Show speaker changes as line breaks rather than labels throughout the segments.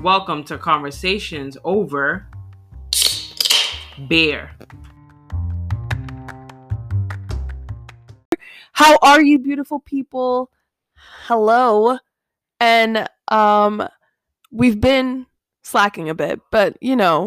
Welcome to Conversations Over Beer.
How are you, beautiful people? Hello. And we've been slacking a bit, but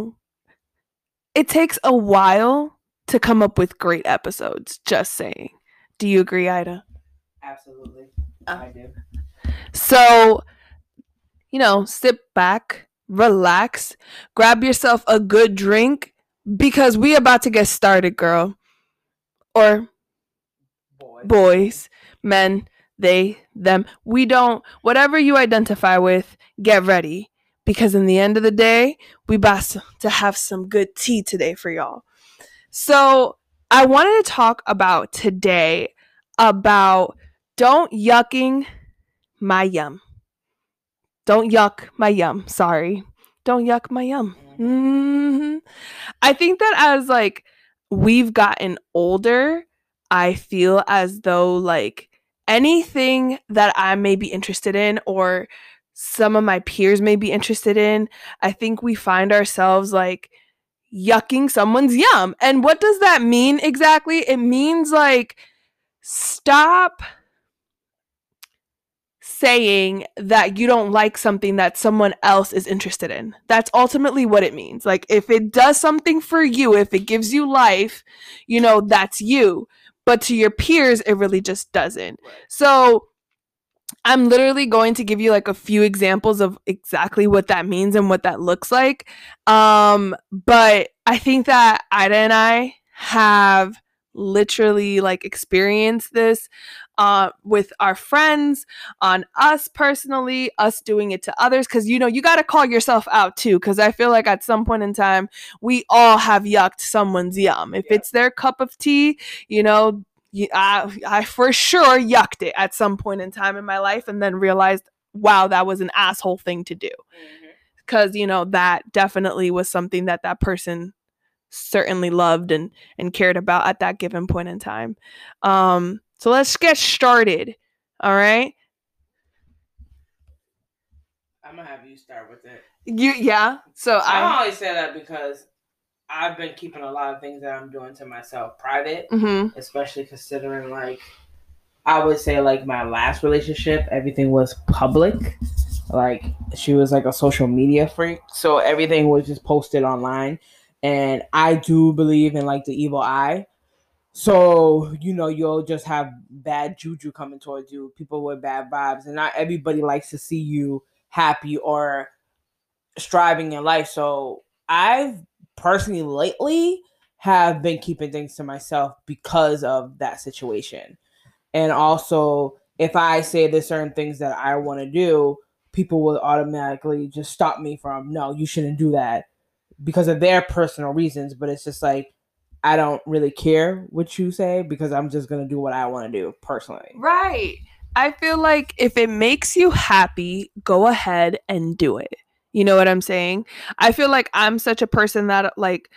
it takes a while to come up with great episodes, just saying. Do you agree, Ida?
Absolutely. I do.
So, sit back, relax, grab yourself a good drink because we about to get started, girl. Or boys, men, they, them. We don't, whatever you identify with, get ready. Because in the end of the day, we about to have some good tea today for y'all. So I wanted to talk about today about don't yucking my yum. Don't yuck my yum. Sorry. Don't yuck my yum. Mm-hmm. I think that as we've gotten older, I feel as though anything that I may be interested in or some of my peers may be interested in, I think we find ourselves yucking someone's yum. And what does that mean exactly? It means stop saying that you don't like something that someone else is interested in. That's ultimately what it means. If it does something for you, if it gives you life, that's you. But to your peers, it really just doesn't. So I'm literally going to give you a few examples of exactly what that means and what that looks like. But I think that Ida and I have literally experienced this with our friends, on us personally, us doing it to others, because you got to call yourself out too, because I feel like at some point in time we all have yucked someone's yum. If it's their cup of tea, I for sure yucked it at some point in time in my life and then realized, wow, that was an asshole thing to do. Because, that definitely was something that person certainly loved and cared about at that given point in time. So let's get started. All right.
I'm gonna have you start with it.
Yeah. So
I always say that because I've been keeping a lot of things that I'm doing to myself private, especially considering I would say my last relationship, everything was public. She was a social media freak, so everything was just posted online. And I do believe in the evil eye. So, you'll just have bad juju coming towards you, people with bad vibes, and not everybody likes to see you happy or striving in life. So I've personally lately have been keeping things to myself because of that situation. And also, if I say there's certain things that I want to do, people will automatically just stop me from, no, you shouldn't do that because of their personal reasons. But it's just I don't really care what you say because I'm just going to do what I want to do personally.
Right. I feel like if it makes you happy, go ahead and do it. You know what I'm saying? I feel like I'm such a person that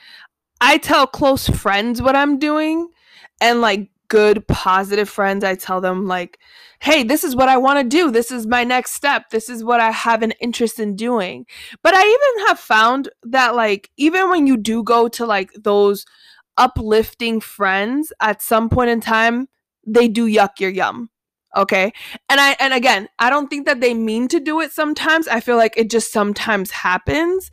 I tell close friends what I'm doing, and good positive friends, I tell them hey, this is what I want to do. This is my next step. This is what I have an interest in doing. But I even have found that even when you do go to those uplifting friends, at some point in time they do yuck your yum. Okay. And again, I don't think that they mean to do it sometimes. I feel like it just sometimes happens.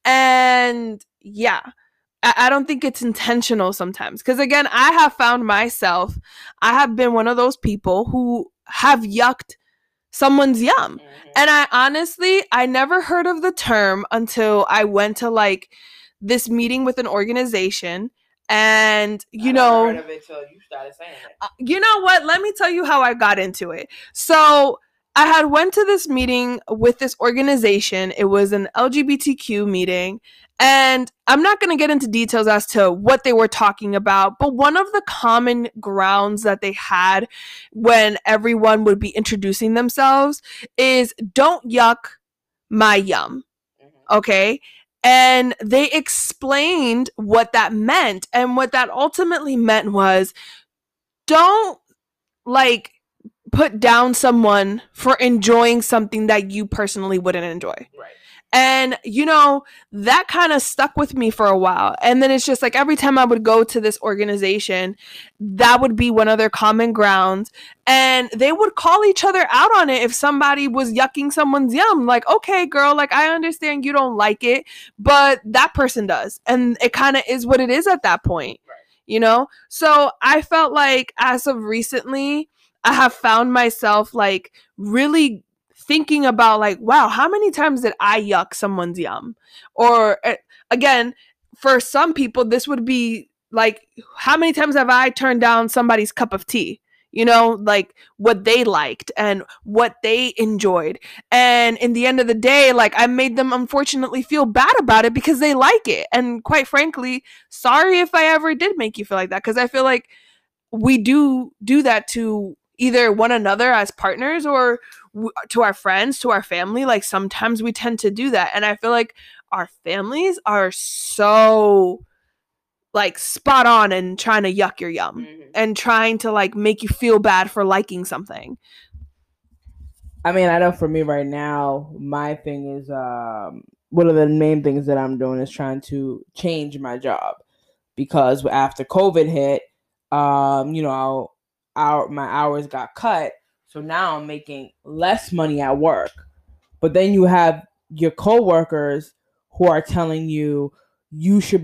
And yeah, I don't think it's intentional sometimes. Because again, I have found myself, I have been one of those people who have yucked someone's yum. And I never heard of the term until I went to this meeting with an organization. And
I never heard of it till you started saying it.
You know what? Let me tell you how I got into it. So I had went to this meeting with this organization. It was an LGBTQ meeting. And I'm not going to get into details as to what they were talking about, but one of the common grounds that they had when everyone would be introducing themselves is don't yuck my yum. Okay? And they explained what that meant. And what that ultimately meant was don't put down someone for enjoying something that you personally wouldn't enjoy.
Right.
And, that kind of stuck with me for a while. And then it's just like every time I would go to this organization, that would be one of their common grounds. And they would call each other out on it if somebody was yucking someone's yum. Like, okay, girl, like, I understand you don't like it, but that person does. And it kind of is what it is at that point, So I felt like as of recently, I have found myself like really thinking about like, wow, how many times did I yuck someone's yum? Or again, for some people, this would be like, how many times have I turned down somebody's cup of tea? Like what they liked and what they enjoyed. And in the end of the day, like I made them unfortunately feel bad about it because they like it. And quite frankly, sorry if I ever did make you feel like that, because I feel like we do that to either one another as partners or to our friends, to our family. Like sometimes we tend to do that. And I feel like our families are so like spot on and trying to yuck your yum and trying to like make you feel bad for liking something.
I mean, I know for me right now, my thing is one of the main things that I'm doing is trying to change my job, because after COVID hit, my hours got cut. So now I'm making less money at work. But then you have your coworkers who are telling you should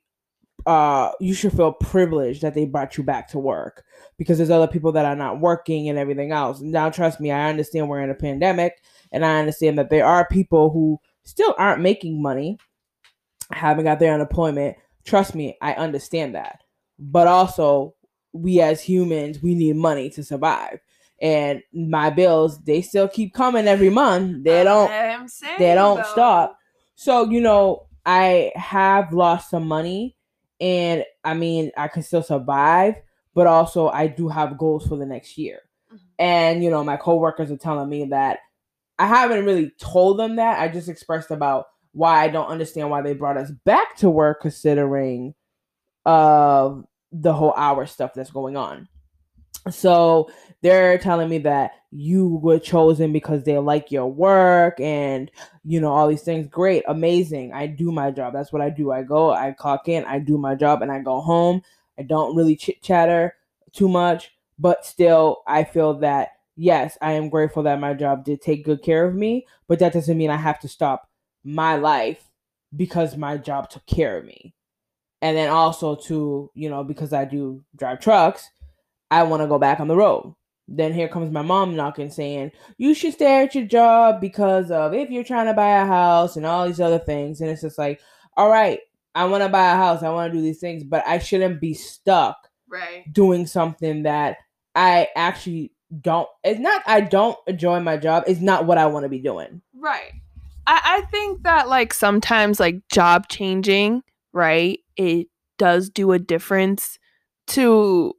feel privileged that they brought you back to work, because there's other people that are not working and everything else. Now, trust me, I understand we're in a pandemic, and I understand that there are people who still aren't making money, haven't got their unemployment. Trust me, I understand that. But also, we as humans, we need money to survive. And my bills, they still keep coming every month. They don't stop. So, I have lost some money, and I mean, I can still survive, but also I do have goals for the next year. And, my coworkers are telling me that I haven't really told them that. I just expressed about why I don't understand why they brought us back to work, considering the whole hour stuff that's going on. So they're telling me that you were chosen because they like your work and, all these things. Great, amazing. I do my job. That's what I do. I go, I clock in, I do my job, and I go home. I don't really chit-chatter too much, but still I feel that, yes, I am grateful that my job did take good care of me, but that doesn't mean I have to stop my life because my job took care of me. And then also too, because I do drive trucks, I want to go back on the road. Then here comes my mom knocking saying, you should stay at your job because of if you're trying to buy a house and all these other things. And it's just like, all right, I want to buy a house. I want to do these things, but I shouldn't be stuck doing something that I actually don't. It's not, I don't enjoy my job. It's not what I want to be doing.
Right. I think that like sometimes like job changing, right, it does do a difference to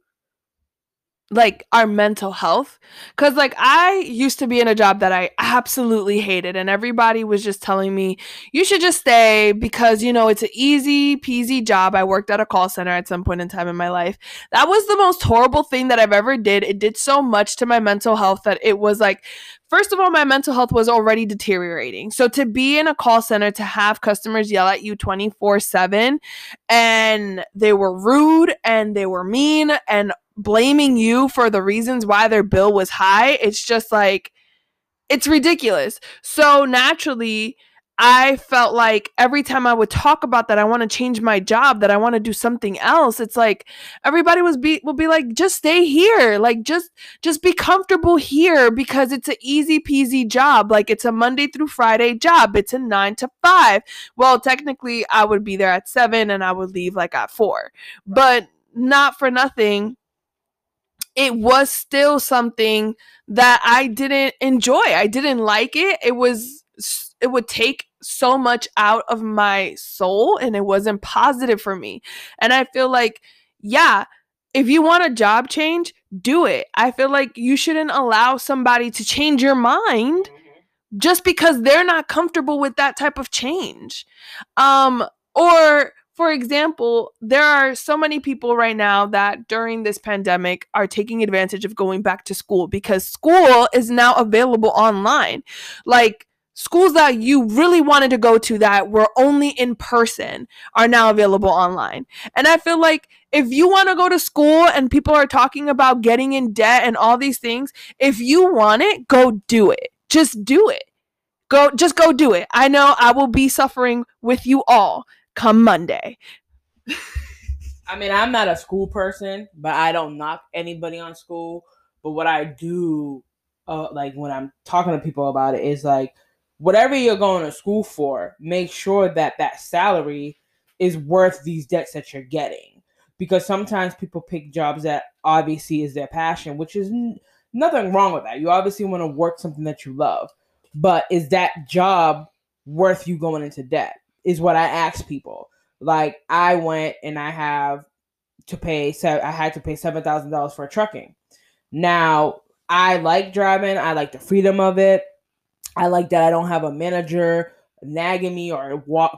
like our mental health, because like I used to be in a job that I absolutely hated, and everybody was just telling me you should just stay because it's an easy peasy job. I worked at a call center at some point in time in my life. That was the most horrible thing that I've ever did. It did so much to my mental health that it was like, first of all, my mental health was already deteriorating. So to be in a call center, to have customers yell at you 24/7, and they were rude and they were mean and blaming you for the reasons why their bill was high, it's just like, it's ridiculous. So naturally, I felt like every time I would talk about that I want to change my job, that I want to do something else, it's like everybody will be like, just stay here, like just be comfortable here because it's an easy peasy job, like it's a Monday through Friday job, it's a 9 to 5. Well, technically I would be there at 7 and I would leave like at 4, but not for nothing, it was still something that I didn't enjoy. I didn't like it. It would take so much out of my soul and it wasn't positive for me. And I feel like, yeah, if you want a job change, do it. I feel like you shouldn't allow somebody to change your mind just because they're not comfortable with that type of change. Or for example, there are so many people right now that during this pandemic are taking advantage of going back to school because school is now available online. Like schools that you really wanted to go to that were only in person are now available online. And I feel like if you want to go to school and people are talking about getting in debt and all these things, if you want it, go do it. Just do it. Just go do it. I know I will be suffering with you all come Monday.
I mean, I'm not a school person, but I don't knock anybody on school. But what I do, like when I'm talking to people about it, is like, whatever you're going to school for, make sure that that salary is worth these debts that you're getting. Because sometimes people pick jobs that obviously is their passion, which is nothing wrong with that. You obviously want to work something that you love. But is that job worth you going into debt? Is what I ask people. Like, I went and I had to pay $7,000 for trucking. Now, I like driving. I like the freedom of it. I like that I don't have a manager nagging me or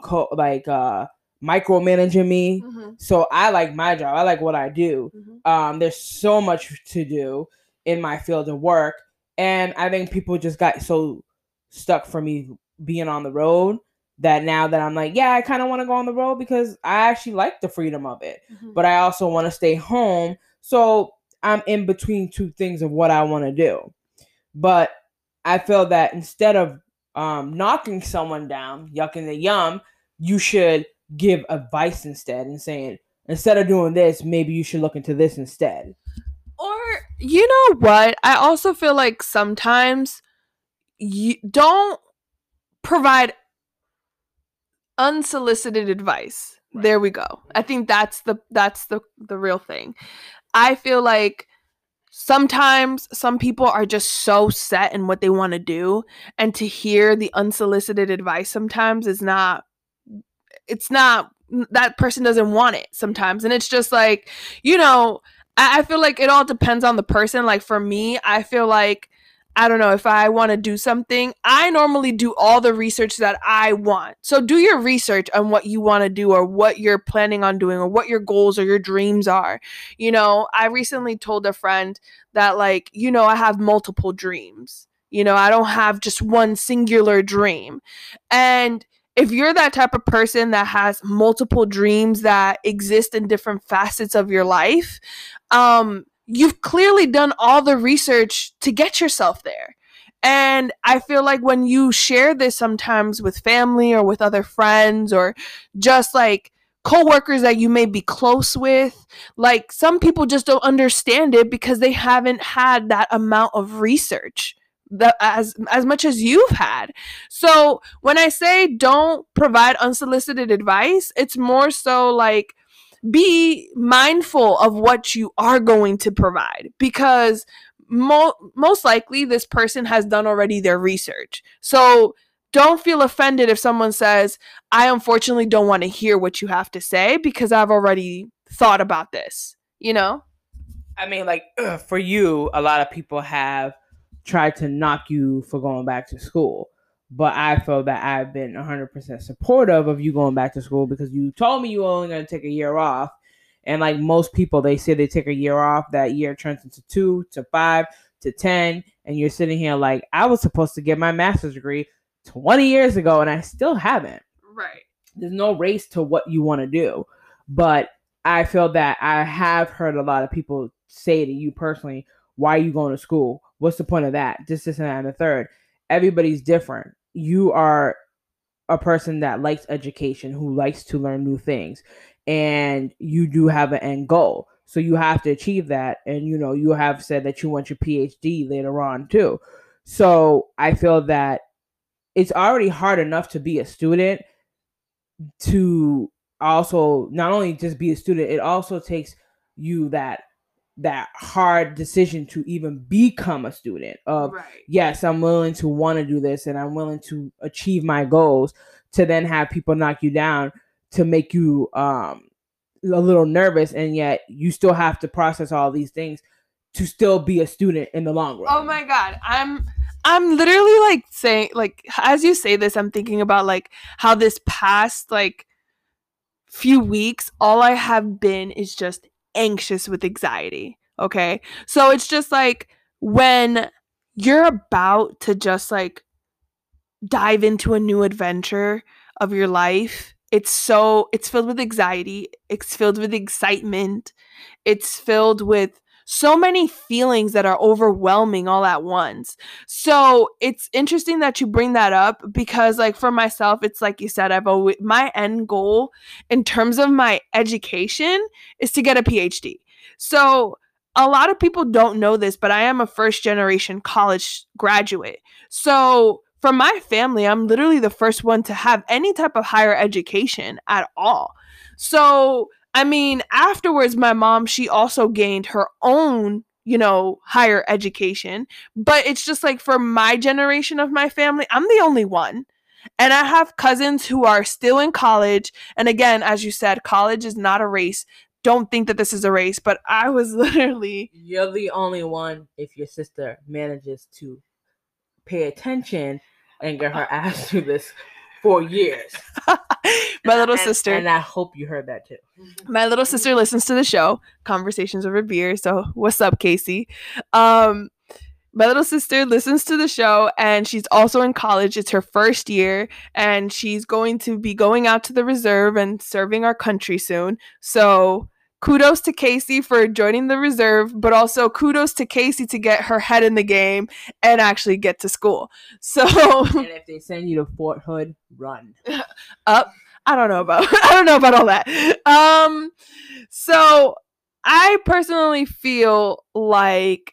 micromanaging me. Mm-hmm. So I like my job. I like what I do. Mm-hmm. There's so much to do in my field of work. And I think people just got so stuck for me being on the road that now that I'm like, yeah, I kind of want to go on the road because I actually like the freedom of it. Mm-hmm. But I also want to stay home. So I'm in between two things of what I want to do. But I feel that instead of knocking someone down, yucking the yum, you should give advice instead and saying, instead of doing this, maybe you should look into this instead.
Or, you know what? I also feel like sometimes you don't provide unsolicited advice. Right. There we go. I think that's the real thing. I feel like sometimes some people are just so set in what they want to do, and to hear the unsolicited advice sometimes it's not that person doesn't want it sometimes. And it's just like, you know, I feel like it all depends on the person. Like for me, I feel like, I don't know, if I want to do something, I normally do all the research that I want. So do your research on what you want to do or what you're planning on doing or what your goals or your dreams are. You know, I recently told a friend that, like, you know, I have multiple dreams. You know, I don't have just one singular dream. And if you're that type of person that has multiple dreams that exist in different facets of your life, you've clearly done all the research to get yourself there. And I feel like when you share this sometimes with family or with other friends or just like coworkers that you may be close with, like some people just don't understand it because they haven't had that amount of research that as much as you've had. So when I say don't provide unsolicited advice, it's more so like, be mindful of what you are going to provide, because most likely this person has done already their research. So don't feel offended if someone says, I unfortunately don't want to hear what you have to say because I've already thought about this, you know?
I mean, like, for you, a lot of people have tried to knock you for going back to school. But I feel that I've been 100% supportive of you going back to school because you told me you were only going to take a year off. And like most people, they say they take a year off. That year turns into 2 to 5 to 10. And you're sitting here like, I was supposed to get my master's degree 20 years ago and I still haven't.
Right.
There's no race to what you want to do. But I feel that I have heard a lot of people say to you personally, why are you going to school? What's the point of that? This, and that, and the third. Everybody's different. You are a person that likes education, who likes to learn new things, and you do have an end goal. So you have to achieve that. And, you know, you have said that you want your PhD later on too. So I feel that it's already hard enough to be a student, to also not only just be a student, it also takes you that hard decision to even become a student of, right. Yes, I'm willing to want to do this and I'm willing to achieve my goals, to then have people knock you down to make you a little nervous, and yet you still have to process all these things to still be a student in the long run.
Oh my God. I'm literally like saying, like, as you say this, I'm thinking about like how this past like few weeks, all I have been is just anxious with anxiety. Okay. So it's just like when you're about to just like dive into a new adventure of your life, it's filled with anxiety, it's filled with excitement, it's filled with so many feelings that are overwhelming all at once. So it's interesting that you bring that up, because like for myself, it's like you said, my end goal in terms of my education is to get a PhD. So a lot of people don't know this, but I am a first generation college graduate. So for my family, I'm literally the first one to have any type of higher education at all. So I mean, afterwards, my mom, she also gained her own, higher education. But it's just like for my generation of my family, I'm the only one. And I have cousins who are still in college. And again, as you said, college is not a race. Don't think that this is a race, but I was literally.
You're the only one if your sister manages to pay attention and get her ass through this 4 years.
My little sister.
And I hope you heard that too.
My little sister listens to the show, Conversations Over Beer. So what's up, Casey? My little sister listens to the show, and she's also in college. It's her first year, and she's going to be going out to the reserve and serving our country soon. So kudos to Casey for joining the reserve, but also kudos to Casey to get her head in the game and actually get to school. So,
and if they send you to Fort Hood, run.
Up. I don't know about all that. So I personally feel like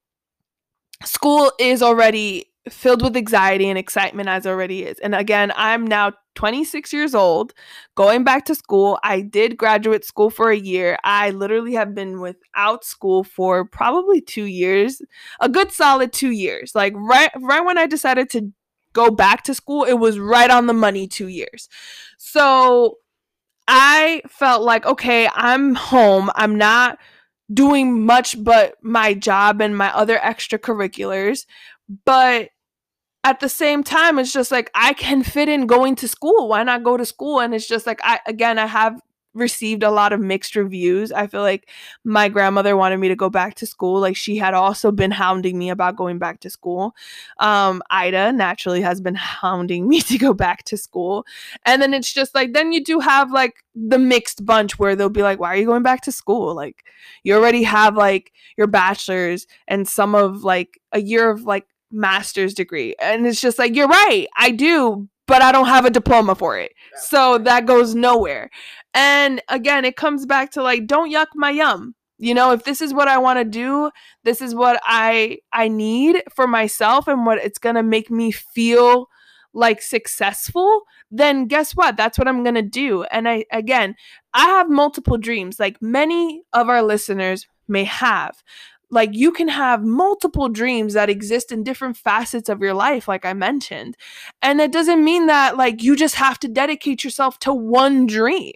school is already filled with anxiety and excitement as already is. And again, I'm now 26 years old, going back to school. I did graduate school for a year. I literally have been without school for probably 2 years, a good solid 2 years. Like right when I decided to go back to school, it was right on the money, 2 years. So I felt like, okay, I'm home. I'm not doing much but my job and my other extracurriculars. But at the same time, it's just like I can fit in going to school. Why not go to school? And it's just like, I have received a lot of mixed reviews. I feel like my grandmother wanted me to go back to school. Like she had also been hounding me about going back to school. Ida naturally has been hounding me to go back to school. And then it's just like, then you do have like the mixed bunch where they'll be like, why are you going back to school? Like you already have like your bachelor's and some of like a year of like master's degree. And it's just like, you're right, I do, but I don't have a diploma for it. So that goes nowhere. And again, it comes back to like, don't yuck my yum. If this is what I want to do, this is what I need for myself and what it's going to make me feel like successful, then guess what? That's what I'm going to do. And I have multiple dreams like many of our listeners may have. Like you can have multiple dreams that exist in different facets of your life, like I mentioned. And it doesn't mean that like you just have to dedicate yourself to one dream,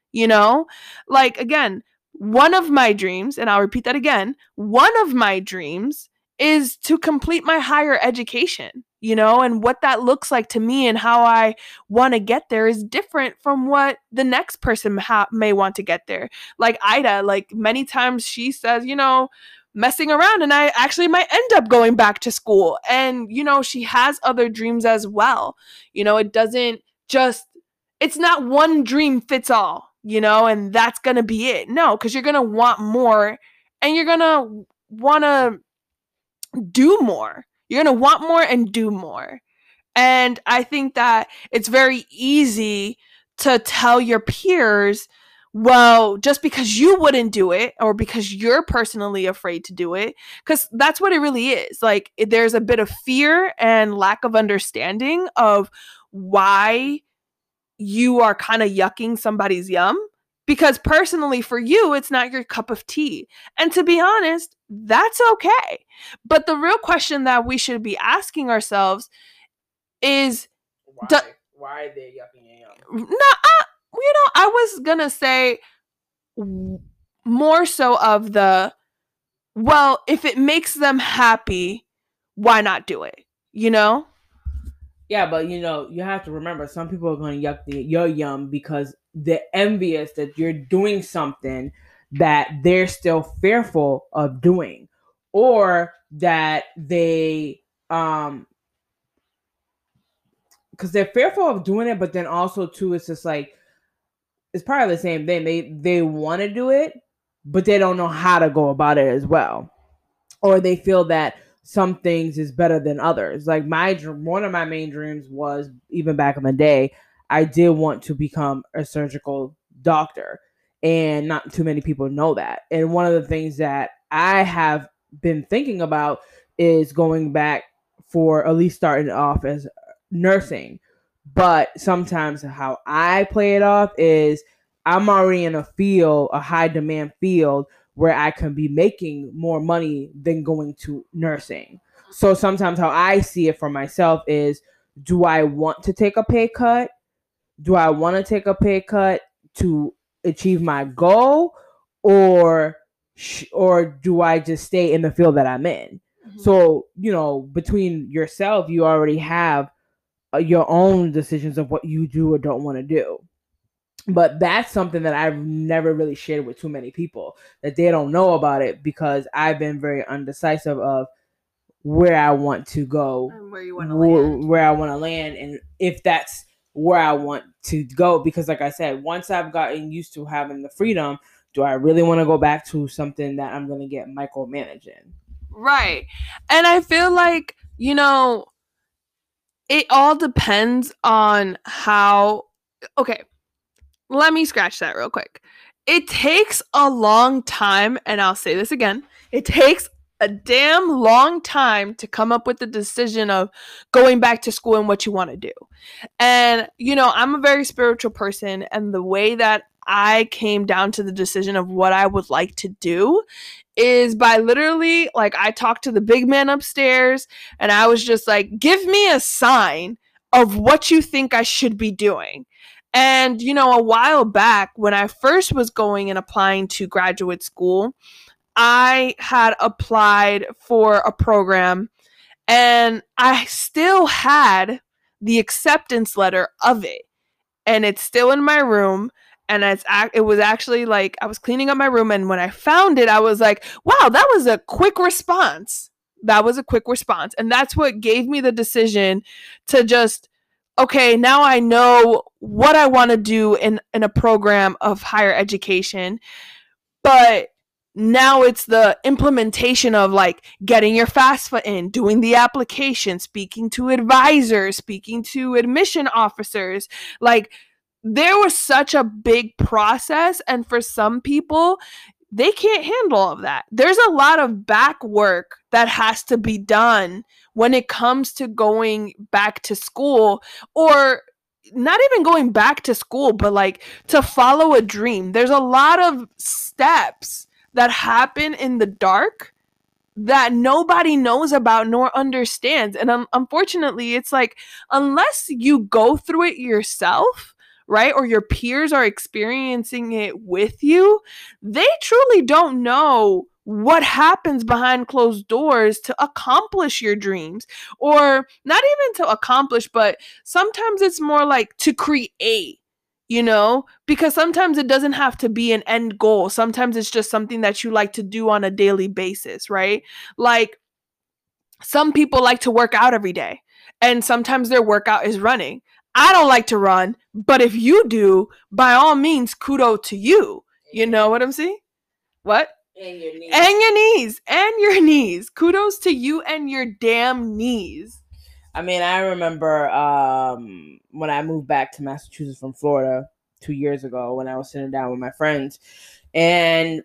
Like again, one of my dreams, and I'll repeat that again, one of my dreams is to complete my higher education, and what that looks like to me and how I want to get there is different from what the next person may want to get there. Like Ida, like many times she says, messing around and I actually might end up going back to school. And, she has other dreams as well. It's not one dream fits all, and that's going to be it. No, because you're going to want more and you're going to want to do more. You're going to want more and do more. And I think that it's very easy to tell your peers, well, just because you wouldn't do it or because you're personally afraid to do it, because that's what it really is. Like there's a bit of fear and lack of understanding of why you are kind of yucking somebody's yum, because personally for you, it's not your cup of tea. And to be honest, that's okay. But the real question that we should be asking ourselves is,
why are they yucking your yum?
No, I was gonna say more so of the, well, if it makes them happy, why not do it?
Yeah, but you have to remember, some people are going to yuck your yum because they're envious that you're doing something that they're still fearful of doing, or that they because they're fearful of doing it, but then also too, it's just like, it's probably the same thing. They want to do it, but they don't know how to go about it as well. Or they feel that some things is better than others. Like one of my main dreams was, even back in the day, I did want to become a surgical doctor, and not too many people know that. And one of the things that I have been thinking about is going back for at least starting off as nursing. But sometimes how I play it off is I'm already in a high demand field where I can be making more money than going to nursing. So sometimes how I see it for myself is, do I want to take a pay cut? Do I want to take a pay cut to achieve my goal, or do I just stay in the field that I'm in? Mm-hmm. So, between yourself, you already have your own decisions of what you do or don't want to do. But that's something that I've never really shared with too many people, that they don't know about it, because I've been very undecisive of where I want to go,
and where you want to land,
where I want to land, and if that's where I want to go. Because like I said, once I've gotten used to having the freedom, do I really want to go back to something that I'm going to get micromanaged in?
Right. And I feel like, it all depends on how, okay, let me scratch that real quick. It takes a long time, and I'll say this again, it takes a damn long time to come up with the decision of going back to school and what you want to do. And, I'm a very spiritual person, and the way that I came down to the decision of what I would like to do is by literally, like, I talked to the big man upstairs, and I was just like, give me a sign of what you think I should be doing. And, a while back when I first was going and applying to graduate school, I had applied for a program, and I still had the acceptance letter of it. And it's still in my room. And it was actually like, I was cleaning up my room, and when I found it, I was like, wow, that was a quick response. And that's what gave me the decision to just, okay, now I know what I want to do in a program of higher education. But now it's the implementation of, like, getting your FAFSA in, doing the application, speaking to advisors, speaking to admission officers. Like, there was such a big process, and for some people, they can't handle all of that. There's a lot of back work that has to be done when it comes to going back to school, or not even going back to school, but like to follow a dream. There's a lot of steps that happen in the dark that nobody knows about nor understands. And unfortunately, it's like, unless you go through it yourself, right, or your peers are experiencing it with you, they truly don't know what happens behind closed doors to accomplish your dreams. Or not even to accomplish, but sometimes it's more like to create, because sometimes it doesn't have to be an end goal. Sometimes it's just something that you like to do on a daily basis, right? Like, some people like to work out every day, and sometimes their workout is running. I don't like to run, but if you do, by all means, kudos to you. You know what I'm saying? What?
And your knees.
And your knees. And your knees. Kudos to you and your damn knees.
I mean, I remember when I moved back to Massachusetts from Florida 2 years ago, when I was sitting down with my friends. And,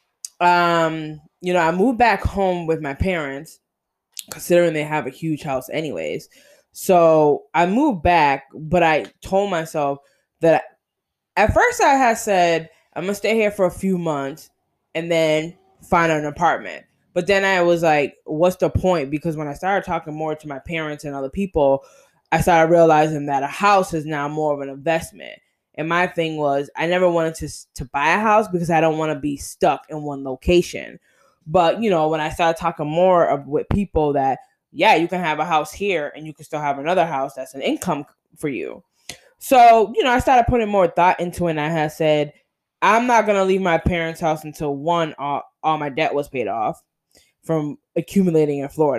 I moved back home with my parents, considering they have a huge house anyways. So I moved back, but I told myself that at first I had said, I'm going to stay here for a few months and then find an apartment. But then I was like, what's the point? Because when I started talking more to my parents and other people, I started realizing that a house is now more of an investment. And my thing was, I never wanted to buy a house because I don't want to be stuck in one location. But, when I started talking more with people that, yeah, you can have a house here and you can still have another house that's an income for you. So, I started putting more thought into it, and I had said, I'm not going to leave my parents' house until, one, all my debt was paid off from accumulating in Florida.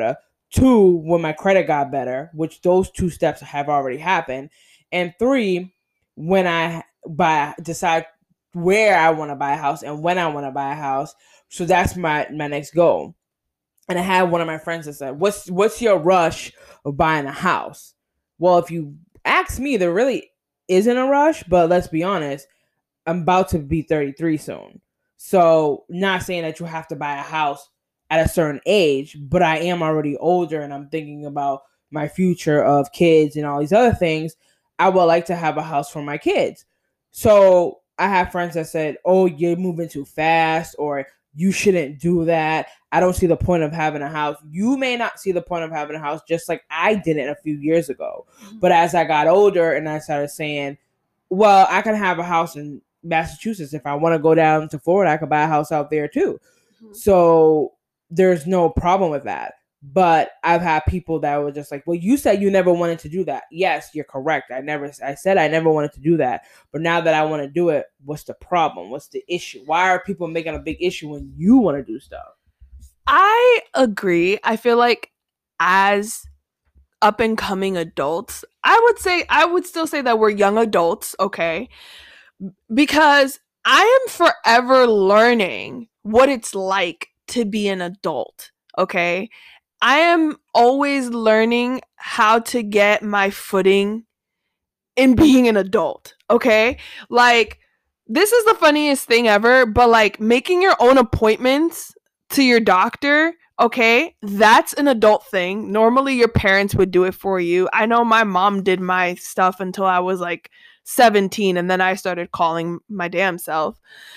2, when my credit got better, which those 2 steps have already happened. And 3, when I decide where I want to buy a house and when I want to buy a house. So that's my next goal. And I had one of my friends that said, what's your rush of buying a house? Well, if you ask me, there really isn't a rush, but let's be honest, I'm about to be 33 soon. So not saying that you have to buy a house at a certain age, but I am already older and I'm thinking about my future of kids and all these other things. I would like to have a house for my kids. So I have friends that said, oh, you're moving too fast, or you shouldn't do that. I don't see the point of having a house. You may not see the point of having a house, just like I didn't a few years ago. But as I got older and I started saying, well, I can have a house in Massachusetts. If I want to go down to Florida, I could buy a house out there too. Mm-hmm. So there's no problem with that. But I've had people that were just like, well, you said you never wanted to do that. Yes, you're correct. I said I never wanted to do that. But now that I want to do it, what's the problem? What's the issue? Why are people making a big issue when you want to do stuff?
I agree. I feel like as up and coming adults, I would still say that we're young adults, okay? Because I am forever learning what it's like to be an adult, okay? I am always learning how to get my footing in being an adult, okay? Like, this is the funniest thing ever, but like making your own appointments to your doctor, okay, that's an adult thing. Normally your parents would do it for you. I know my mom did my stuff until I was like 17, and then I started calling my damn self.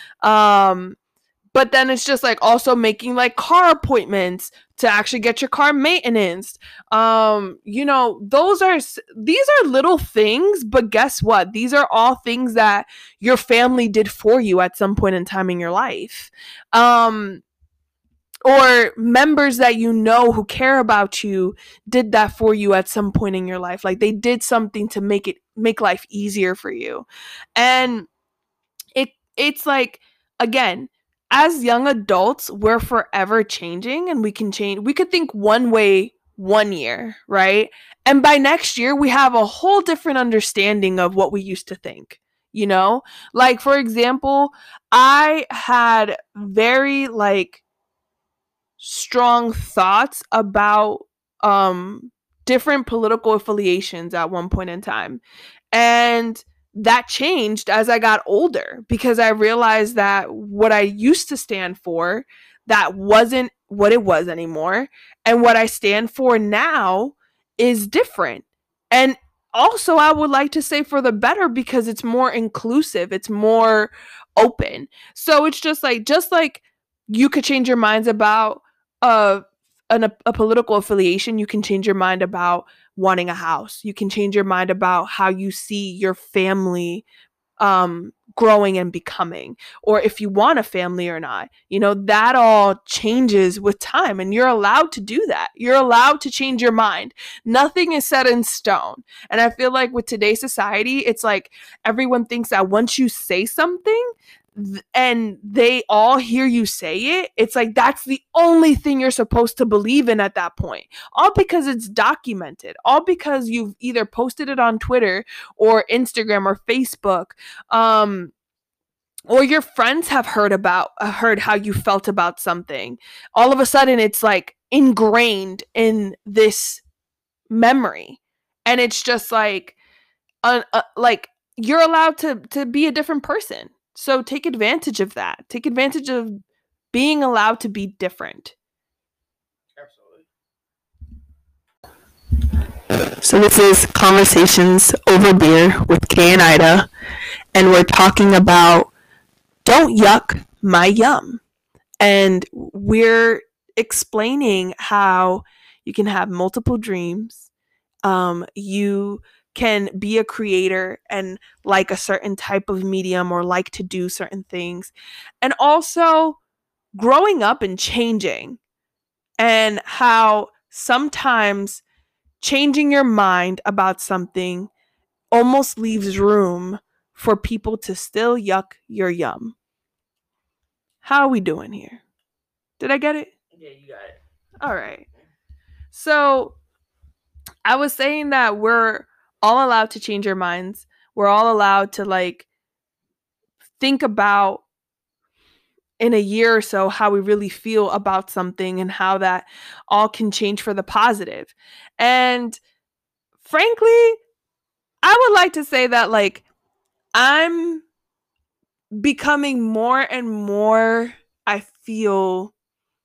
But then it's just like also making like car appointments to actually get your car maintenance. These are little things, but guess what? These are all things that your family did for you at some point in time in your life. Or members that you know who care about you did that for you at some point in your life. Like they did something to make life easier for you. And it's like, again, as young adults, we're forever changing, and we can change. We could think one way 1 year, right? And by next year, we have a whole different understanding of what we used to think, you know? Like, for example, I had very, like, strong thoughts about different political affiliations at one point in time. And that changed as I got older because I realized that what I used to stand for, that wasn't what it was anymore. And what I stand for now is different. And also, I would like to say for the better because it's more inclusive, it's more open. So it's just like you could change your minds about a political affiliation, you can change your mind about wanting a house. You can change your mind about how you see your family growing and becoming, or if you want a family or not. You know, that all changes with time, and you're allowed to do that. You're allowed to change your mind. Nothing is set in stone. And I feel like with today's society, it's like everyone thinks that once you say something, and they all hear you say it, it's like that's the only thing you're supposed to believe in at that point. All because it's documented. All because you've either posted it on Twitter or Instagram or Facebook, or your friends have heard how you felt about something. All of a sudden, it's like ingrained in this memory, and it's just like you're allowed to be a different person. So take advantage of that. Take advantage of being allowed to be different. Absolutely. So this is Conversations Over Beer with Kay and Ida, and we're talking about Don't Yuck My Yum. And we're explaining how you can have multiple dreams. You can be a creator and like a certain type of medium or like to do certain things. And also growing up and changing, and how sometimes changing your mind about something almost leaves room for people to still yuck your yum. How are we doing here? Did I get it?
Yeah, you got it.
All right. So I was saying that we're all allowed to change our minds. We're all allowed to like think about in a year or so how we really feel about something and how that all can change for the positive. And frankly, I would like to say that like I'm becoming more and more, I feel,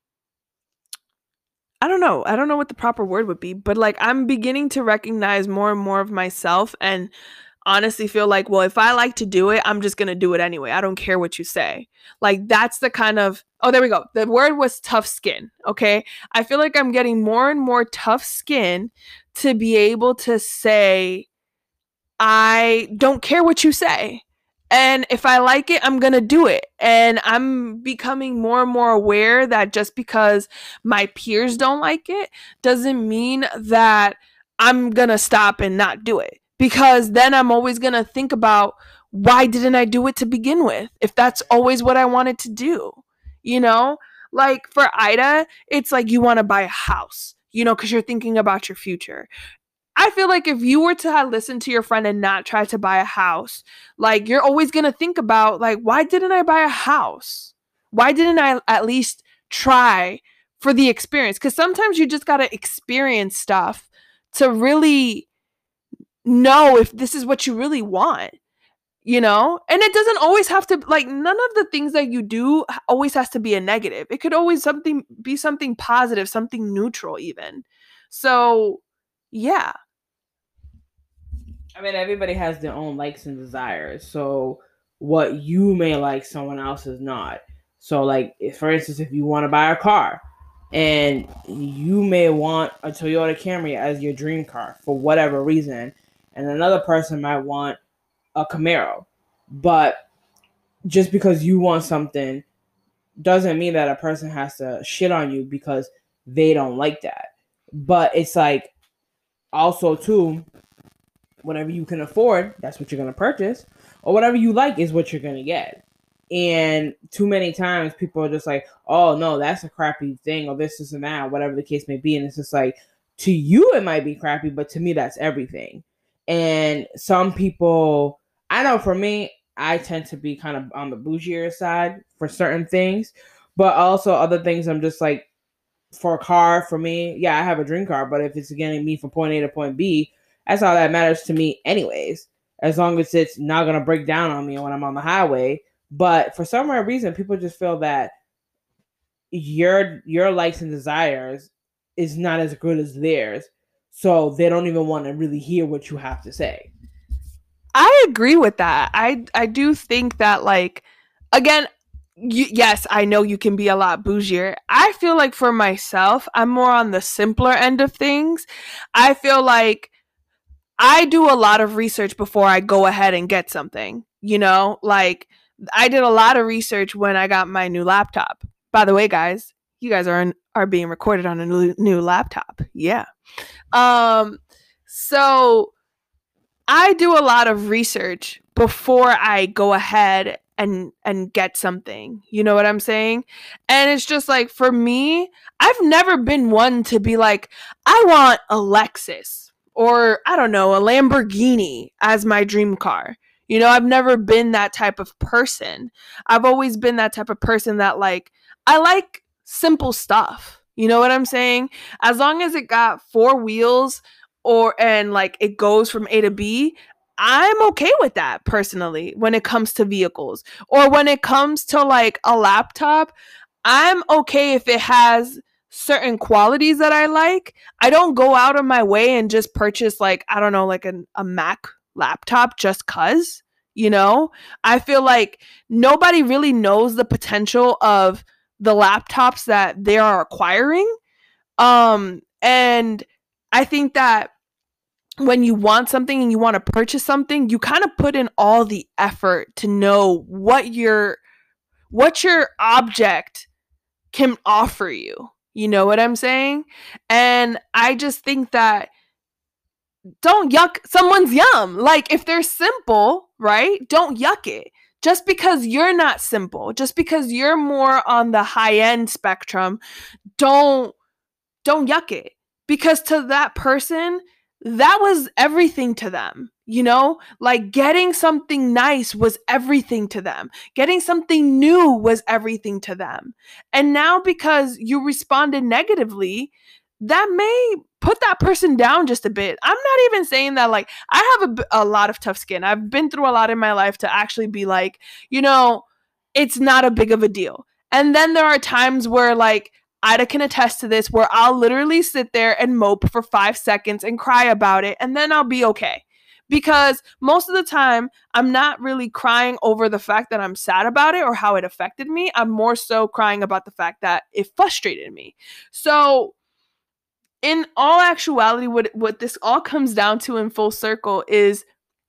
I don't know. I don't know what the proper word would be, but like I'm beginning to recognize more and more of myself and honestly feel like, well, if I like to do it, I'm just going to do it anyway. I don't care what you say. Like that's the kind of, oh, there we go. The word was tough skin. Okay. I feel like I'm getting more and more tough skin to be able to say, I don't care what you say. And if I like it, I'm going to do it. And I'm becoming more and more aware that just because my peers don't like it doesn't mean that I'm going to stop and not do it. Because then I'm always going to think about why didn't I do it to begin with? If that's always what I wanted to do, you know? Like for Ida, it's like you want to buy a house, you know, because you're thinking about your future. I feel like if you were to listen to your friend and not try to buy a house, like you're always going to think about like, why didn't I buy a house? Why didn't I at least try for the experience? Because sometimes you just got to experience stuff to really know if this is what you really want, you know? And it doesn't always have to, like, none of the things that you do always has to be a negative. It could always be something positive, something neutral even. So, yeah.
I mean, everybody has their own likes and desires. So what you may like, someone else is not. So, like, for instance, if you want to buy a car and you may want a Toyota Camry as your dream car for whatever reason, and another person might want a Camaro. But just because you want something doesn't mean that a person has to shit on you because they don't like that. But it's like, also, too, whatever you can afford, that's what you're going to purchase, or whatever you like is what you're going to get. And too many times people are just like, oh no, that's a crappy thing, or this is and that, whatever the case may be. And it's just like, to you it might be crappy, but to me that's everything. And some people, I know for me, I tend to be kind of on the bougier side for certain things, but also other things I'm just like, for a car, for me, yeah, I have a dream car, but if it's getting me from point A to point B, that's all that matters to me anyways, as long as it's not going to break down on me when I'm on the highway. But for some weird reason, people just feel that your likes and desires is not as good as theirs, so they don't even want to really hear what you have to say.
I agree with that. I do think that, like, again, yes, I know you can be a lot bougier. I feel like for myself, I'm more on the simpler end of things. I feel like I do a lot of research before I go ahead and get something, you know? Like, I did a lot of research when I got my new laptop. By the way, guys, you guys are being recorded on a new laptop. Yeah. So I do a lot of research before I go ahead and get something. You know what I'm saying? And it's just like, for me, I've never been one to be like, I want a Lexus or, I don't know, a Lamborghini as my dream car. You know, I've never been that type of person. I've always been that type of person that, like, I like simple stuff. You know what I'm saying? As long as it got four wheels and like it goes from A to B, I'm okay with that personally when it comes to vehicles. Or when it comes to like a laptop, I'm okay if it has certain qualities that I like. I don't go out of my way and just purchase, like, I don't know, like a Mac laptop just cuz, you know? I feel like nobody really knows the potential of the laptops that they are acquiring. And I think that when you want something and you want to purchase something, you kind of put in all the effort to know what your object can offer you. You know what I'm saying? And I just think that don't yuck someone's yum. Like, if they're simple, right? Don't yuck it. Just because you're not simple, just because you're more on the high end spectrum, don't yuck it. because to that person, that was everything to them. You know, like getting something nice was everything to them. Getting something new was everything to them. And now because you responded negatively, that may put that person down just a bit. I'm not even saying that, like, I have a lot of tough skin. I've been through a lot in my life to actually be like, you know, it's not a big of a deal. And then there are times where, like, Ida can attest to this, where I'll literally sit there and mope for 5 seconds and cry about it, and then I'll be okay. Because most of the time, I'm not really crying over the fact that I'm sad about it or how it affected me. I'm more so crying about the fact that it frustrated me. So, in all actuality, what this all comes down to in full circle is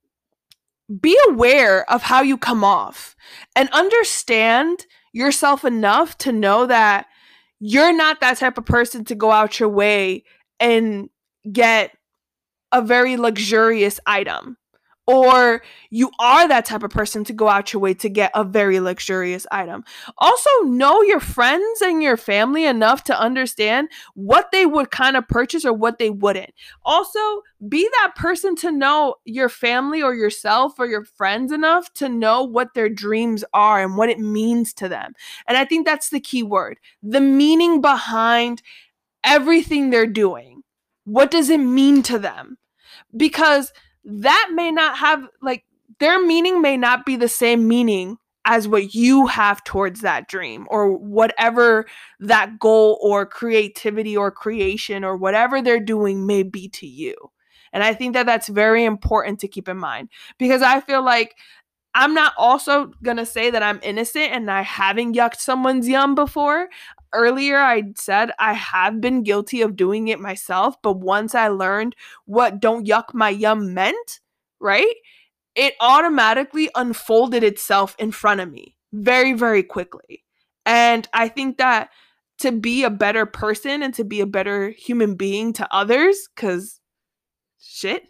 be aware of how you come off and understand yourself enough to know that you're not that type of person to go out your way and get a very luxurious item. Or you are that type of person to go out your way to get a very luxurious item. Also, know your friends and your family enough to understand what they would kind of purchase or what they wouldn't. Also, be that person to know your family or yourself or your friends enough to know what their dreams are and what it means to them. And I think that's the key word, the meaning behind everything they're doing. What does it mean to them? Because that may not have, like, their meaning may not be the same meaning as what you have towards that dream or whatever that goal or creativity or creation or whatever they're doing may be to you. And I think that that's very important to keep in mind, because I feel like I'm not also going to say that I'm innocent and I haven't yucked someone's yum before. Earlier, I said I have been guilty of doing it myself, but once I learned what don't yuck my yum meant, right, it automatically unfolded itself in front of me very, very quickly. And I think that to be a better person and to be a better human being to others, because shit,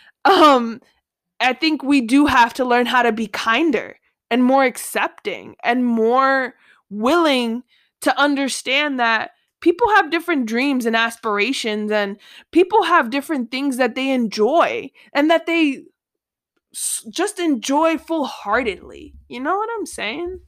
I think we do have to learn how to be kinder and more accepting and more willing to understand that people have different dreams and aspirations, and people have different things that they enjoy and that they just enjoy full-heartedly. You know what I'm saying?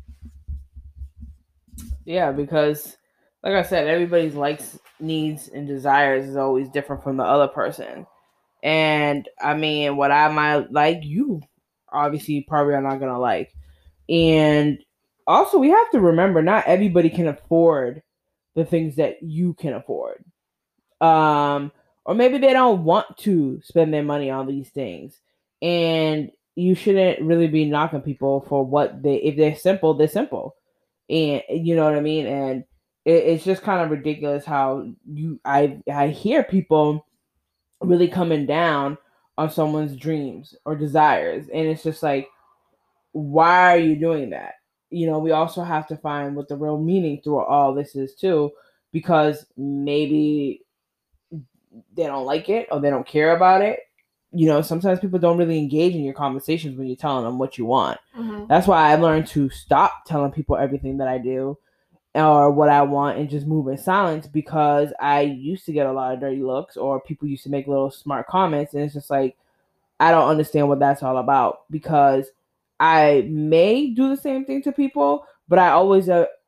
Yeah, because like I said, everybody's likes, needs, and desires is always different from the other person. And I mean, what I might like, you obviously probably are not gonna like. And also, we have to remember, not everybody can afford the things that you can afford. Or maybe they don't want to spend their money on these things. And you shouldn't really be knocking people for what if they're simple, they're simple. And you know what I mean? And it's just kind of ridiculous how I hear people really coming down on someone's dreams or desires. And it's just like, why are you doing that? You know, we also have to find what the real meaning through all this is too, because maybe they don't like it or they don't care about it. You know, sometimes people don't really engage in your conversations when you're telling them what you want. Mm-hmm. That's why I learned to stop telling people everything that I do or what I want and just move in silence, because I used to get a lot of dirty looks or people used to make little smart comments, and it's just like, I don't understand what that's all about, because I may do the same thing to people, but I always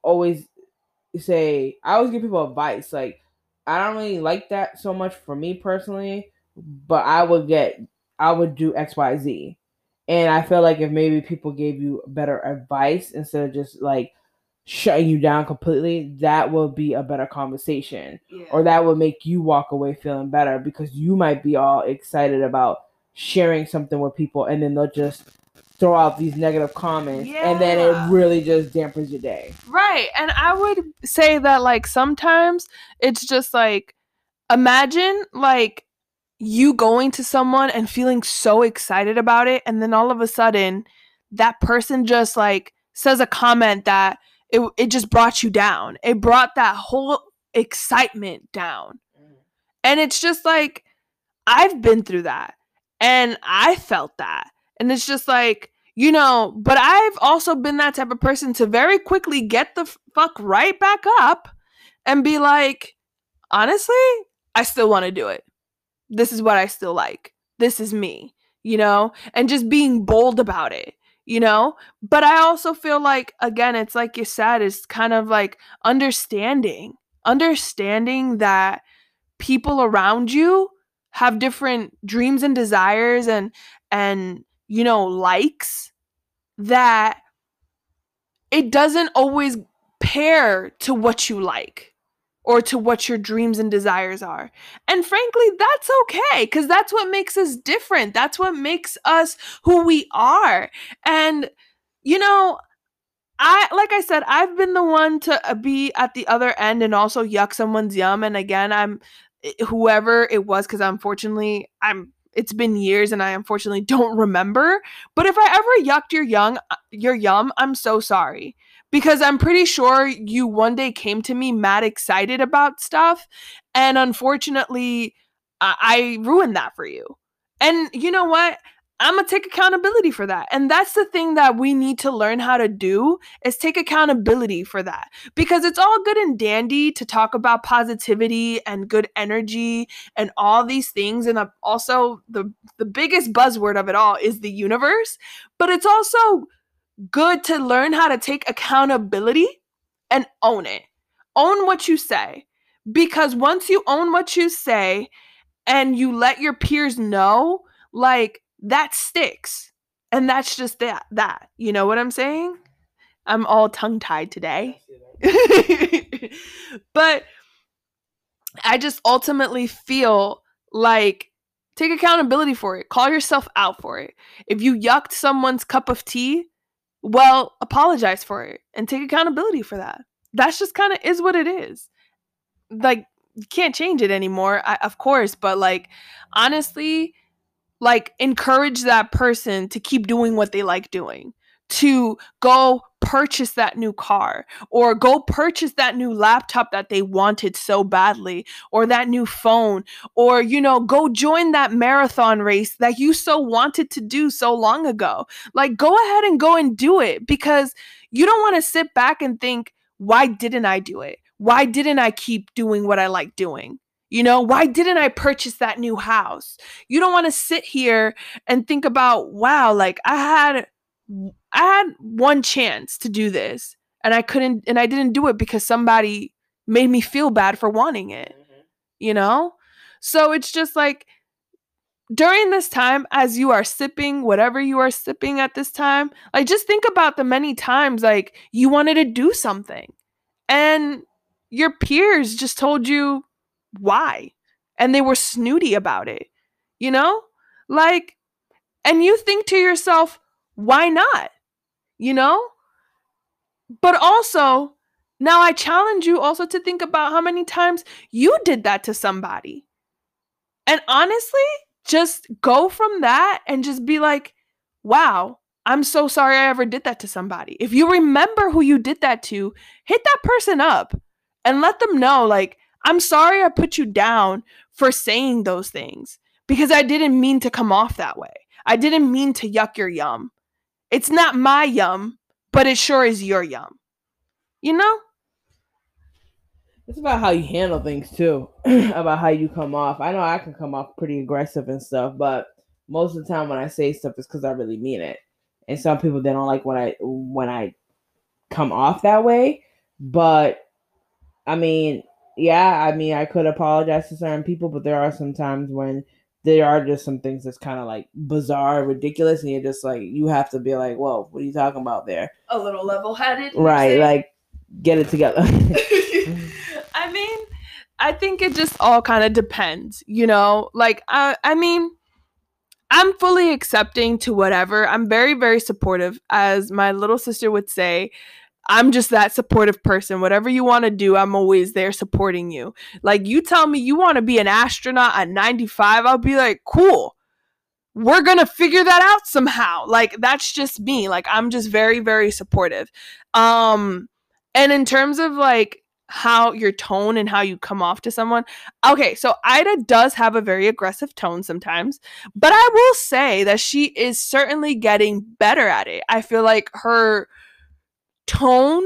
say, I always give people advice. Like, I don't really like that so much for me personally, but I would do XYZ. And I feel like if maybe people gave you better advice instead of just like shutting you down completely, that will be a better conversation. Yeah. Or that will make you walk away feeling better, because you might be all excited about sharing something with people and then they'll just throw out these negative comments. Yeah. And then it really just dampens your day.
Right. And I would say that, like, sometimes it's just like, imagine like you going to someone and feeling so excited about it, and then all of a sudden that person just like says a comment that it just brought you down. It brought that whole excitement down. And it's just like, I've been through that and I felt that. And it's just like, you know, but I've also been that type of person to very quickly get the fuck right back up and be like, honestly, I still want to do it. This is what I still like. This is me, and just being bold about it, But I also feel like, again, it's like you said, it's kind of like understanding that people around you have different dreams and desires and likes, that it doesn't always pair to what you like or to what your dreams and desires are. And frankly, that's okay, because that's what makes us different. That's what makes us who we are. And, like I said, I've been the one to be at the other end and also yuck someone's yum. And again, I'm whoever it was, because unfortunately, it's been years and I unfortunately don't remember. But if I ever yucked your yum, I'm so sorry. Because I'm pretty sure you one day came to me mad excited about stuff. And unfortunately, I ruined that for you. And you know what? I'm going to take accountability for that. And that's the thing that we need to learn how to do, is take accountability for that. Because it's all good and dandy to talk about positivity and good energy and all these things. And also the biggest buzzword of it all is the universe. But it's also good to learn how to take accountability and own it. Own what you say. Because once you own what you say and you let your peers know, like, that sticks. And that's just that. You know what I'm saying? I'm all tongue-tied today. But I just ultimately feel like, take accountability for it. Call yourself out for it. If you yucked someone's cup of tea, well, apologize for it and take accountability for that. That's just kind of is what it is. Like, you can't change it anymore, of course, but like, honestly, like, encourage that person to keep doing what they like doing, to go purchase that new car, or go purchase that new laptop that they wanted so badly, or that new phone, or, go join that marathon race that you so wanted to do so long ago. Like, go ahead and go and do it, because you don't want to sit back and think, why didn't I do it? Why didn't I keep doing what I like doing? Why didn't I purchase that new house? You don't want to sit here and think about, wow, like I had one chance to do this and I couldn't, and I didn't do it because somebody made me feel bad for wanting it, So it's just like, during this time, as you are sipping whatever you are sipping at this time, like, just think about the many times like you wanted to do something and your peers just told you why, and they were snooty about it, like, and you think to yourself, why not, but also, now I challenge you also to think about how many times you did that to somebody, and honestly, just go from that and just be like, wow, I'm so sorry I ever did that to somebody. If you remember who you did that to, hit that person up and let them know, like, I'm sorry I put you down for saying those things, because I didn't mean to come off that way. I didn't mean to yuck your yum. It's not my yum, but it sure is your yum.
It's about how you handle things too, about how you come off. I know I can come off pretty aggressive and stuff, but most of the time when I say stuff, it's because I really mean it. And some people, they don't like when I come off that way. But I mean, I could apologize to certain people, but there are some times when there are just some things that's kind of like bizarre, ridiculous, and you're just like, you have to be like, whoa, what are you talking about there?
A little level-headed,
right? Like, get it together.
I mean, I think it just all kind of depends, like, I mean, I'm fully accepting to whatever. I'm very, very supportive. As my little sister would say, I'm just that supportive person. Whatever you want to do, I'm always there supporting you. Like, you tell me you want to be an astronaut at 95, I'll be like, cool. We're going to figure that out somehow. Like, that's just me. Like, I'm just very, very supportive. And in terms of like how your tone and how you come off to someone. Okay, so Ida does have a very aggressive tone sometimes, but I will say that she is certainly getting better at it. I feel like her tone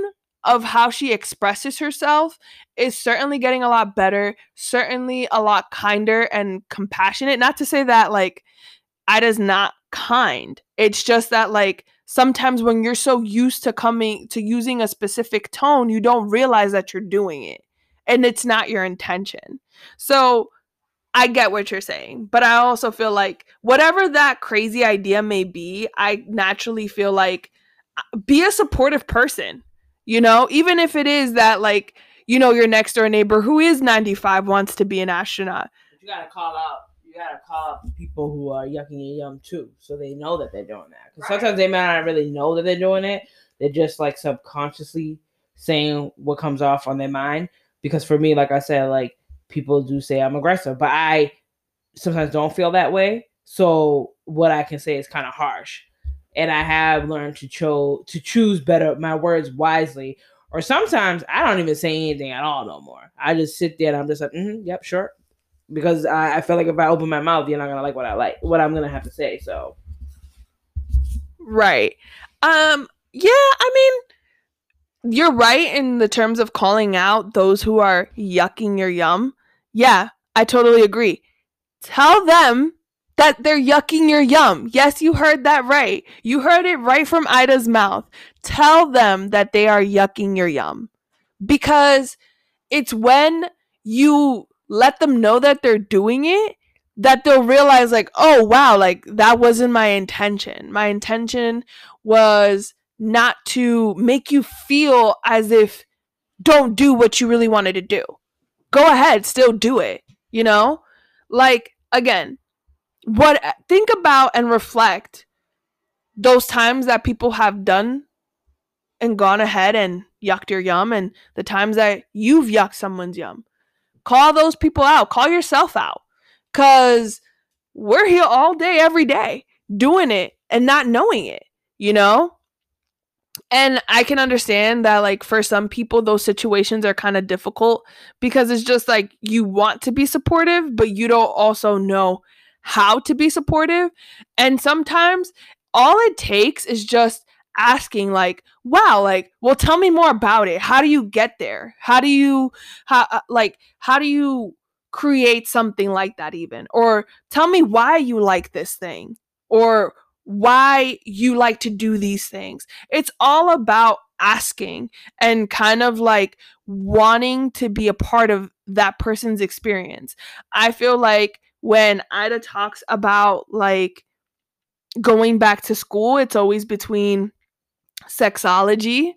of how she expresses herself is certainly getting a lot better, certainly a lot kinder and compassionate. Not to say that like Ida's not kind. It's just that like sometimes when you're so used to coming to using a specific tone, you don't realize that you're doing it and it's not your intention. So I get what you're saying, but I also feel like whatever that crazy idea may be, I naturally feel like be a supportive person, you know, even if it is that like, you know, your next door neighbor who is 95 wants to be an astronaut.
But you gotta call out people who are yucking your yum too, so they know that they're doing that. Because sometimes they might not really know that they're doing it. They're just like subconsciously saying what comes off on their mind. Because for me, like I said, like people do say I'm aggressive, but I sometimes don't feel that way. So what I can say is kind of harsh. And I have learned to choose better my words wisely. Or sometimes I don't even say anything at all no more. I just sit there and I'm just like, yep, sure. Because I feel like if I open my mouth, you're not gonna like what I'm gonna have to say. So,
right. Yeah. I mean, you're right in the terms of calling out those who are yucking your yum. Yeah, I totally agree. Tell them that they're yucking your yum. Yes, you heard that right. You heard it right from Ida's mouth. Tell them that they are yucking your yum. Because it's when you let them know that they're doing it that they'll realize like, oh wow, like that wasn't my intention. My intention was not to make you feel as if don't do what you really wanted to do. Go ahead, still do it, you know? Like again, think about and reflect those times that people have done and gone ahead and yucked your yum and the times that you've yucked someone's yum. Call those people out. Call yourself out. Because we're here all day, every day, doing it and not knowing it, you know? And I can understand that, like, for some people, those situations are kind of difficult because it's just like you want to be supportive, but you don't also know how to be supportive. And sometimes all it takes is just asking, like, wow, like, well, tell me more about it. How do you get there? How do you create something like that even? Or tell me why you like this thing. Or why you like to do these things. It's all about asking and kind of like wanting to be a part of that person's experience. I feel like when Ida talks about like going back to school, it's always between sexology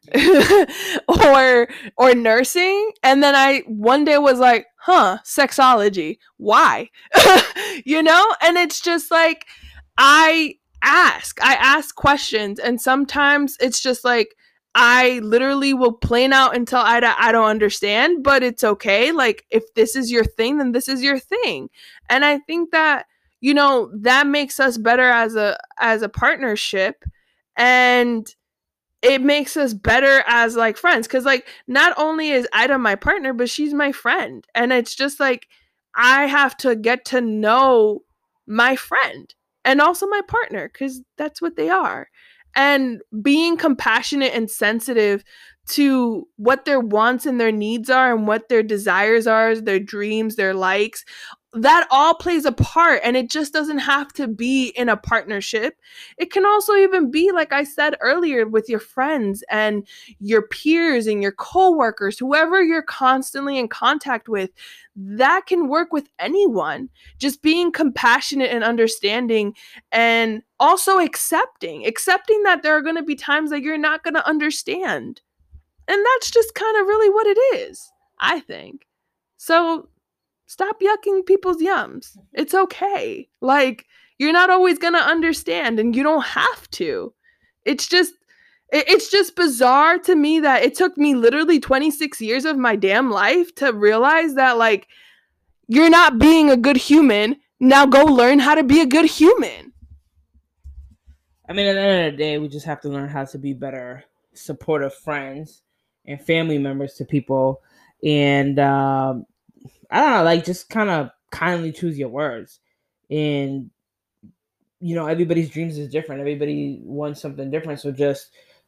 or nursing, and then I one day was like, sexology, why? You know? And it's just like I ask questions, and sometimes it's just like I literally will plan out and tell Ida I don't understand, but it's okay. Like if this is your thing, then this is your thing. And I think that, you know, that makes us better as a partnership, and it makes us better as like friends, because like not only is Ida my partner, but she's my friend, and it's just like I have to get to know my friend and also my partner, because that's what they are. And being compassionate and sensitive to what their wants and their needs are and what their desires are, their dreams, their likes, that all plays a part. And it just doesn't have to be in a partnership. It can also even be, like I said earlier, with your friends and your peers and your coworkers, whoever you're constantly in contact with. That can work with anyone. Just being compassionate and understanding, and also accepting that there are going to be times that you're not going to understand. And that's just kind of really what it is, I think. So stop yucking people's yums. It's okay. Like, you're not always going to understand, and you don't have to. It's just bizarre to me that it took me literally 26 years of my damn life to realize that, like, you're not being a good human. Now go learn how to be a good human.
I mean, at the end of the day, we just have to learn how to be better supportive friends and family members to people. And I don't know, like, just kind of kindly choose your words. And, you know, everybody's dreams is different. Everybody wants something different. So just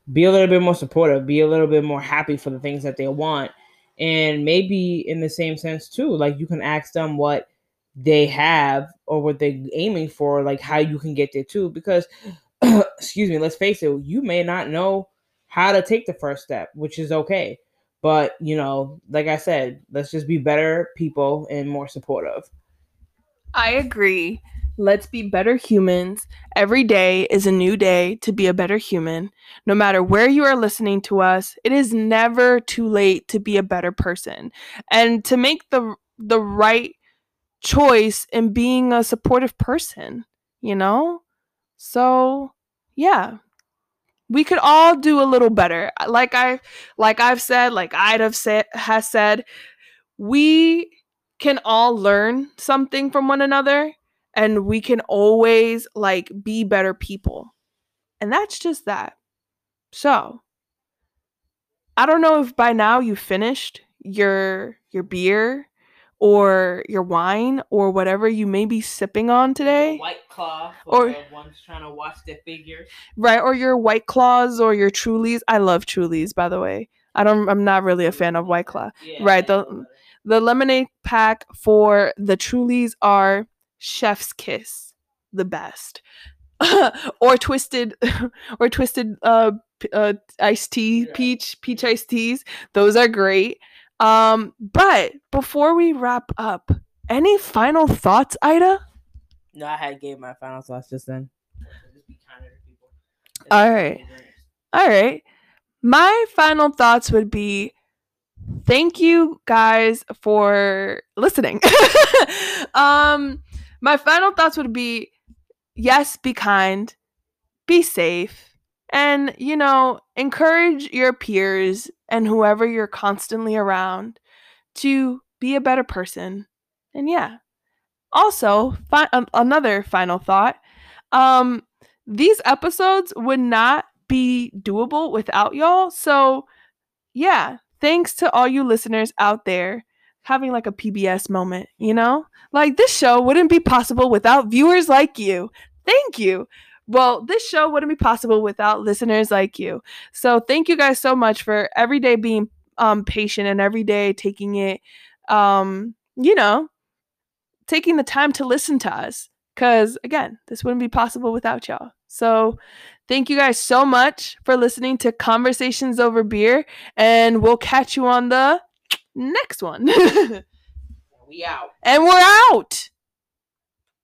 be a little bit more supportive, be a little bit more happy for the things that they want. And maybe in the same sense too, like you can ask them what they have or what they're aiming for, like how you can get there too. Because excuse me, let's face it, you may not know how to take the first step, which is okay. But, you know, like I said, let's just be better people and more supportive.
I agree. Let's be better humans. Every day is a new day to be a better human. No matter where you are listening to us, it is never too late to be a better person and to make the right choice in being a supportive person, you know? So, yeah. We could all do a little better. I've said, like I'd have said has said, we can all learn something from one another and we can always like be better people. And that's just that. So, I don't know if by now you finished your beer or your wine or whatever you may be sipping on today.
White Claw or one's trying to watch their figures.
Right, or your White Claws or your Trulies. I love Trulies, by the way. I'm not really a fan of White Claw. Yeah, right, the lemonade pack for the Trulies are Chef's Kiss, the best. or twisted iced tea, peach iced teas. Those are great. But before we wrap up, any final thoughts, Ida?
No, I had gave my final thoughts just then. Just be kinder to people.
All right. My final thoughts would be thank you guys for listening. My final thoughts would be yes, be kind, be safe, and, you know, encourage your peers and whoever you're constantly around to be a better person. And yeah. Also, another final thought. These episodes would not be doable without y'all. So, yeah, thanks to all you listeners out there having like a PBS moment, you know? Like this show wouldn't be possible without viewers like you. Thank you. Well, this show wouldn't be possible without listeners like you. So, thank you guys so much for every day being patient and every day taking it you know, taking the time to listen to us. Because, again, this wouldn't be possible without y'all. So, thank you guys so much for listening to Conversations Over Beer. And we'll catch you on the next one.
We out.
And we're out.